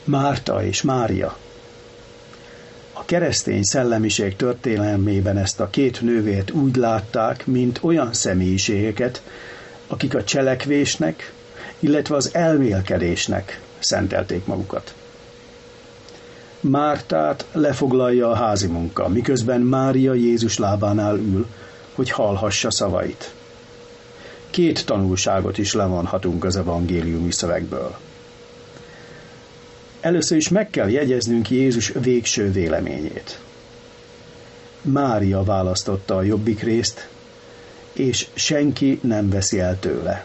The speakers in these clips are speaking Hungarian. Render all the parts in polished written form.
Márta és Mária. A keresztény szellemiség történelmében ezt a két nővért úgy látták, mint olyan személyiségeket, akik a cselekvésnek, illetve az elmélkedésnek szentelték magukat. Mártát lefoglalja a házi munka, miközben Mária Jézus lábánál ül, hogy hallhassa szavait. Két tanulságot is levonhatunk az evangéliumi szövegből. Először is meg kell jegyeznünk Jézus végső véleményét. Mária választotta a jobbik részt, és senki nem veszi el tőle.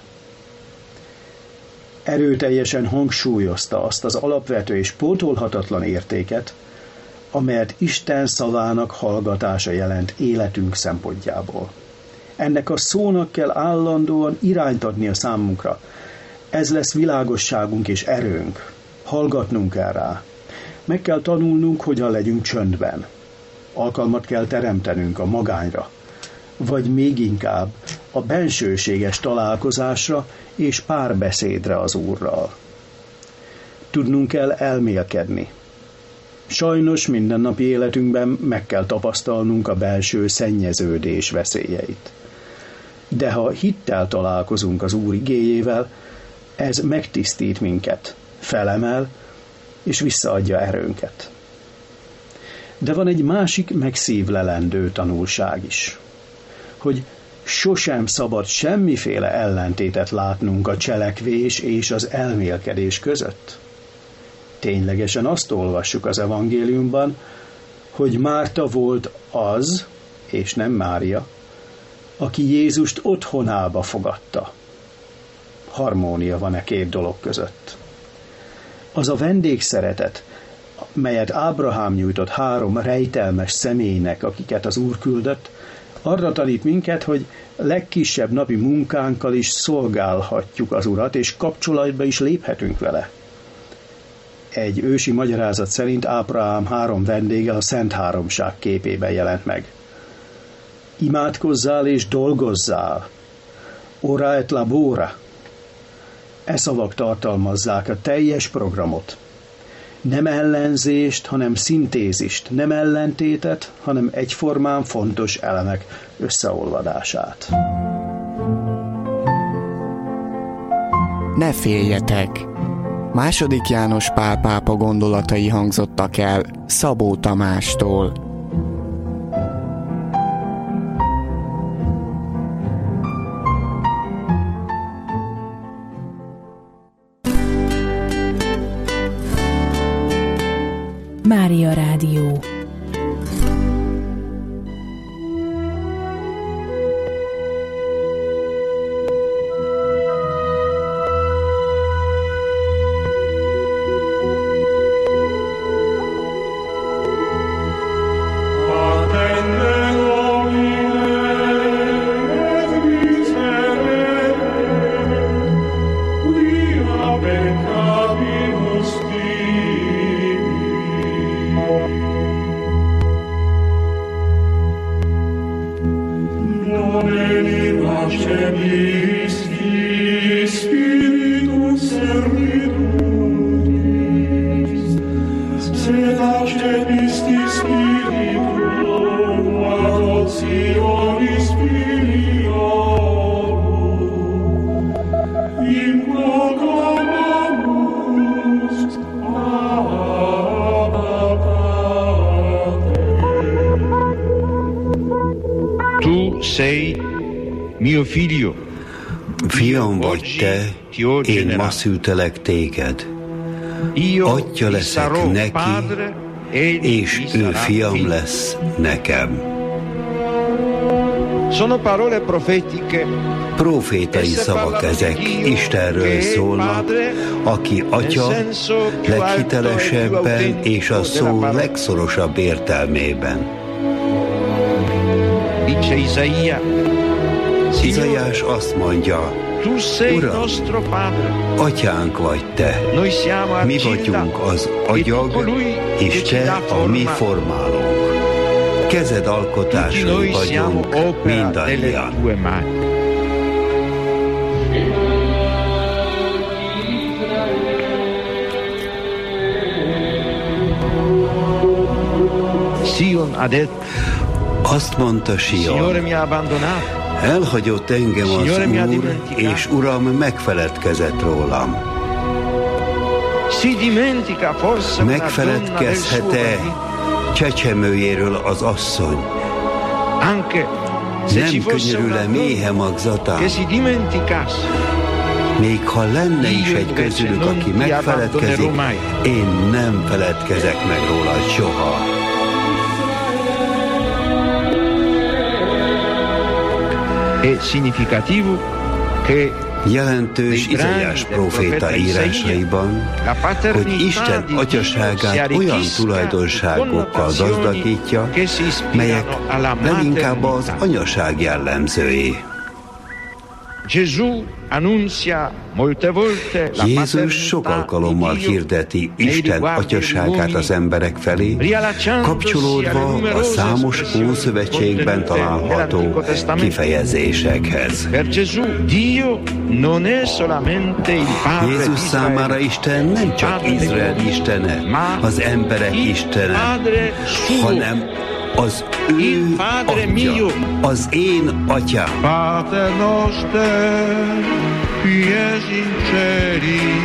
Erőteljesen hangsúlyozta azt az alapvető és pótolhatatlan értéket, amelyet Isten szavának hallgatása jelent életünk szempontjából. Ennek a szónak kell állandóan irányt adni a számunkra. Ez lesz világosságunk és erőnk. Hallgatnunk kell rá. Meg kell tanulnunk, hogyan legyünk csöndben. Alkalmat kell teremtenünk a magányra, vagy még inkább a bensőséges találkozásra és párbeszédre az Úrral. Tudnunk kell elmélkedni. Sajnos mindennapi életünkben meg kell tapasztalnunk a belső szennyeződés veszélyeit. De ha hittel találkozunk az Úr igéjével, ez megtisztít minket, felemel és visszaadja erőnket. De van egy másik megszívlelendő tanulság is, hogy sosem szabad semmiféle ellentétet látnunk a cselekvés és az elmélkedés között. Ténylegesen azt olvassuk az evangéliumban, hogy Márta volt az, és nem Mária, aki Jézust otthonába fogadta. Harmónia van e két dolog között. Az a vendégszeretet, melyet Ábrahám nyújtott 3 rejtelmes személynek, akiket az Úr küldött, arra tanít minket, hogy legkisebb napi munkánkkal is szolgálhatjuk az Urat, és kapcsolatba is léphetünk vele. Egy ősi magyarázat szerint Ábrahám 3 vendége a Szent Háromság képében jelent meg. Imádkozzál és dolgozzál. Ora et labora. E szavak tartalmazzák a teljes programot. Nem ellenzést, hanem szintézist, nem ellentétet, hanem egyformán fontos elemek összeolvadását. Ne féljetek! II. János Pál pápa gondolatai hangzottak el Szabó Tamástól. Mária Rádió. Fiam vagy te, én ma szültelek téged. Atya leszek neki, és ő fiam lesz nekem. Profétai szavak ezek, Istenről szólnak, aki atya leghitelesebben és a szó legszorosabb értelmében. Izaiás azt mondja, Uram, atyánk vagy te, mi vagyunk az agyag, és te a mi formálónk. Kezed alkotásai vagyunk mindannyian. Azt mondta Sion, elhagyott engem az Úr, és Uram megfeledkezett rólam. Megfeledkezhet-e csecsemőjéről az asszony? Nem könyörül-e méhe magzatán? Még ha lenne is egy közülük, aki megfeledkezik, én nem feledkezek meg róla soha. Jelentős Izaiás próféta írásaiban, hogy Isten atyaságát olyan tulajdonságokkal gazdagítja, melyek leginkább az anyaság jellemzői. Jézus sok alkalommal hirdeti Isten atyaságát az emberek felé, kapcsolódva a számos Ószövetségben található kifejezésekhez. Jézus számára Isten nem csak Izrael istene, az emberek istene, hanem az ő atya, az én atyám. Pater noster, qui es in celi,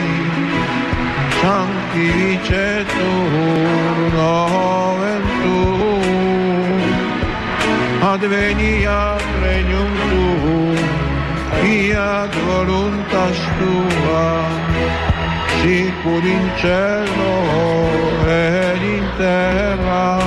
sanctificetur nomen tuum, adveniat regnum tuum, fiat voluntas tua, sicur in cielo et in terra.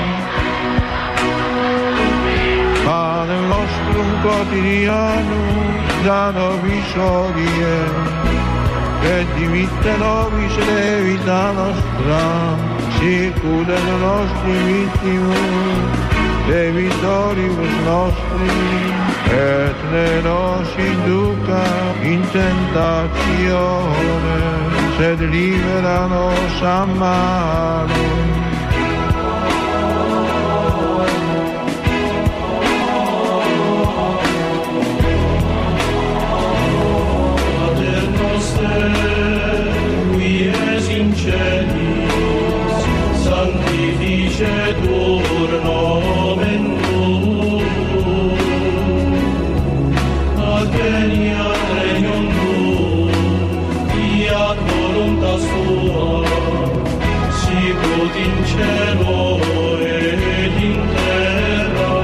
Panem nostrum quotidianum da nobis hodie, et dimitte nobis debita nostra, sicut et nostri vittimus debitoribus nostri, et ne nos induca in tentatione, sed libera nos a malo. Sanctificetur nomen tuum, adveniat regnum tuum, fiat voluntas tua, sicut in cielo et in terra.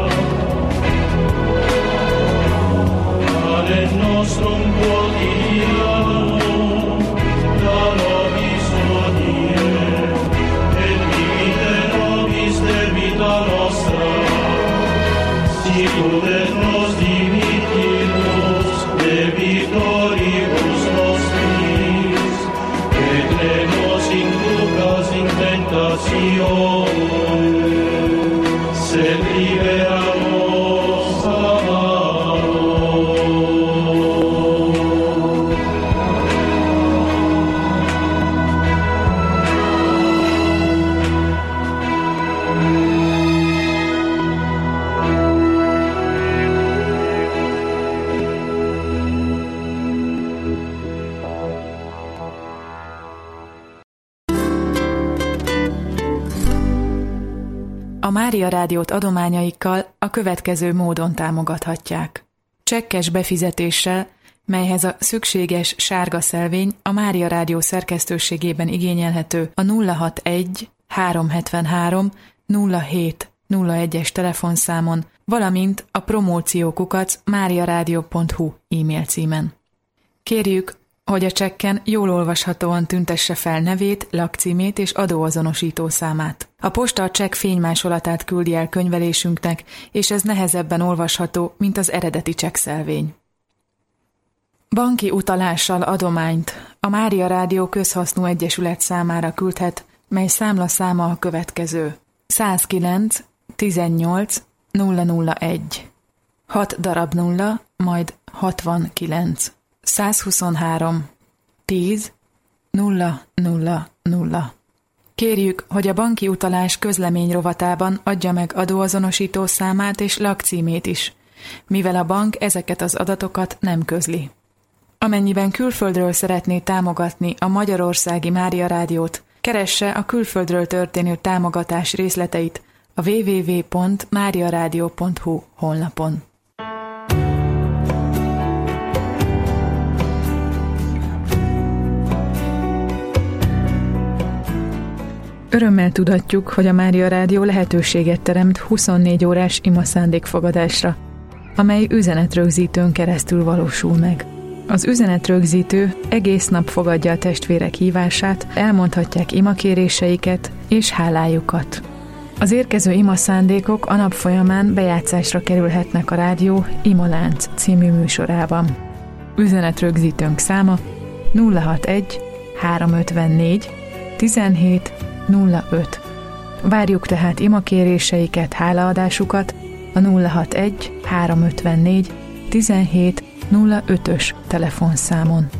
Panem nostrum quotidianum da nobis hodie, debita nostra, sicut et nos dimittimus debitoribus nostris, et ne nos inducas in tentatione, sed libera nos a malo. A Mária Rádiót adományaikkal a következő módon támogathatják. Csekkes befizetéssel, melyhez a szükséges sárga szelvény a Mária Rádió szerkesztőségében igényelhető a 061 373 0701-es telefonszámon, valamint a promóciókukac.mariaradio.hu e-mail címen. Kérjük, hogy a csekken jól olvashatóan tüntesse fel nevét, lakcímét és adóazonosító számát. A posta a csekk fénymásolatát küldi el könyvelésünknek, és ez nehezebben olvasható, mint az eredeti csekkszelvény. Banki utalással adományt a Mária Rádió Közhasznú Egyesület számára küldhet, mely számlaszáma a következő: 109 18 001 6 darab 0, majd 69 123 10 000. Kérjük, hogy a banki utalás közlemény rovatában adja meg adóazonosító számát és lakcímét is, mivel a bank ezeket az adatokat nem közli. Amennyiben külföldről szeretné támogatni a Magyarországi Mária Rádiót, keresse a külföldről történő támogatás részleteit a www.mariaradio.hu honlapon. Örömmel tudatjuk, hogy a Mária Rádió lehetőséget teremt 24 órás ima szándékfogadásra, amely üzenetrögzítőn keresztül valósul meg. Az üzenetrögzítő egész nap fogadja a testvérek hívását, elmondhatják imakéréseiket és hálájukat. Az érkező ima szándékok a nap folyamán bejátszásra kerülhetnek a rádió Imalánc című műsorában. Üzenetrögzítőnk száma 061 354 17 05. Várjuk tehát imakéréseiket, hálaadásukat a 061 354 17 05-ös telefonszámon.